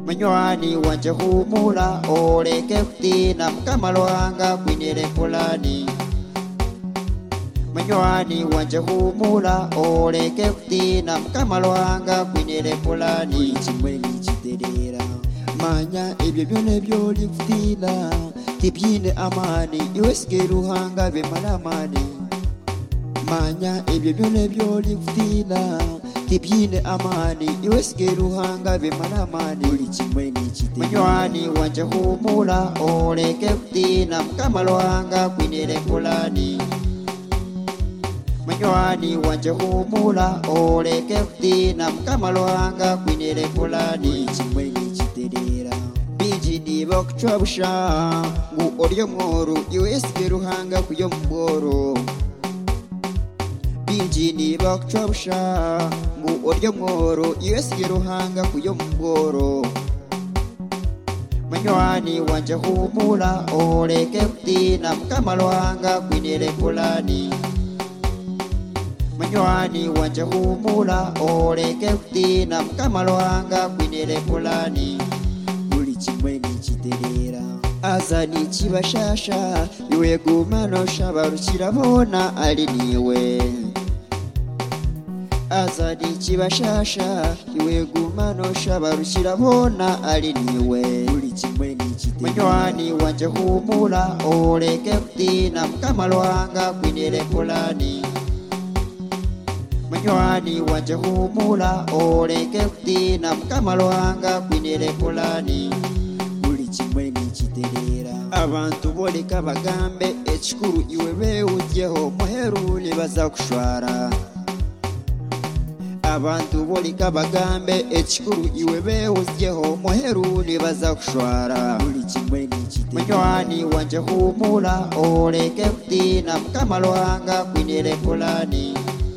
Munywani wanje humura oleke kutina Mukama lwanga kwinire pulani. Munywani wanje humura oleke kutina Mukama lwanga kwinire pulani. Buli kimwe nikiterera manya ebyo byona byoli kutina tibyine amani iwe sige ruhanga bemara amani. Manya ebyo byona byoli kutina tibyine amani iwe sige ruhanga bemara amani. Buli kimwe nikiterera Munywani wanje humura oleke kutina Mukama lwanga kwinire pulani. Munywani wanje humura oleke kutina Mukama lwanga kwinire pulani. Buli kimwe nikiterera Biji niba kuchwabusha ngu oryo mworu iwe sige ruhanga kuyo mboro. Biji niba kuchwabusha ngu oryo mworu iwe sige ruhanga kuyo mboro. Munywani wanje humura oleke kutina Mukama lwanga kwinire pulani. Munywani wanje humura oleke kutina Mukama lwanga kwinire pulani. buli kimwe nikiterera Aza nikibashasha iwe gumano shabarukira bona ali niwe. Aza nikibashasha iwe gumano shabarukira bona ali niwe. buli kimwe nikiterera Munywani wanje humura oleke kutina Mukama lwanga kwinire pulani. Munywani wanje humura oleke kutina Mukama lwanga kwinire pulani. buli kimwe nikiterera Abantu boleka bagambe ekikuru iwe bewujyeho muherule bazakushwara. Abantu boleka bagambe ekikuru iwe bewujyeho muherule bazakushwara. buli kimwe nikiterera Munywani wanje humura oleke kutina Mukama lwanga kwinire pulani.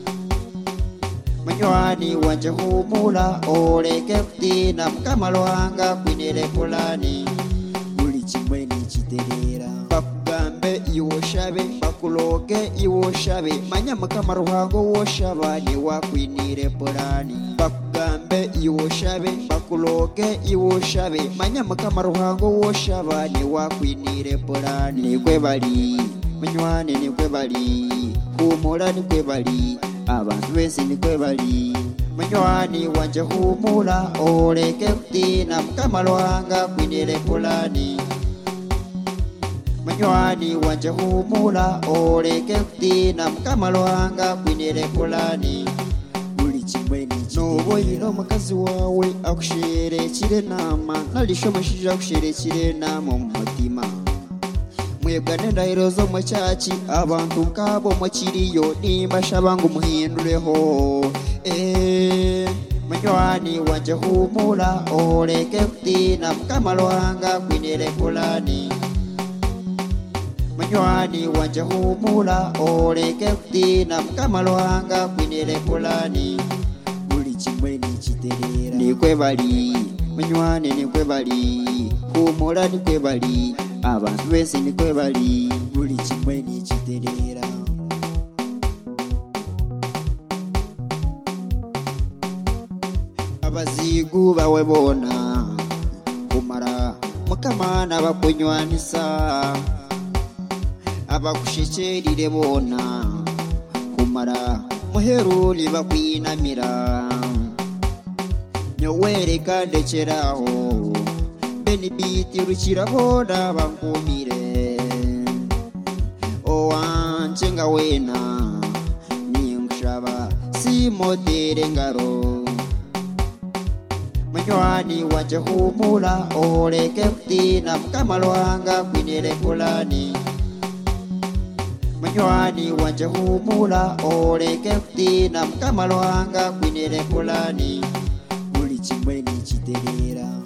Munywani wanje humura oleke kutina Mukama lwanga kwinire pulani. buli kimwe nikiterera Bakugambe iwoshabe bakuloke iwoshabe manya Mukama ruhango woshaba ni wakwinire pulani. Bakugambe iwoshabe bakuloke iwoshabe manya Mukama ruhango woshaba ni wakwinire pulani. Nikwe bali munywani nikwe bali humura nikwe bali abantu bese nikwe bali. Munywani wanje humura oleke kutina Mukama lwanga kwinire pulani. Munywani wanje humura oleke kutina Mukama lwanga kwinire pulani. buli kimwe nikiterera Noboyino mukazi wawe akusherekire nama nalisho mushija akusherekire nama mu mutima. Mwebwane ndahiro zo mu cyaci abantu nkabo mukiriyo nimba shaba ngo muhindureho. Munywani wanje humura oleke kutina Mukama lwanga kwinire pulani. Munywani wanje humura oleke kutina Mukama lwanga kwinire pulani. buli kimwe nikiterera Nikwe bali munywani nikwe bali humura nikwe bali abantu bese nikwe bali. buli kimwe nikiterera Abazigu bawe bona kumara Mukama nabakunywanisa. Abakushekerire bona kumara muheruli bakwinamira. Nyowereka ndekeraho beni biti rukira bona bankumire. Owanje nga wena ningushaba simotere ngaro. Munywani wanje humura oleke kutina Mukama lwanga kwinire pulani. Munywani wanje humura oleke kutina Mukama lwanga kwinire pulani. buli kimwe nikiterera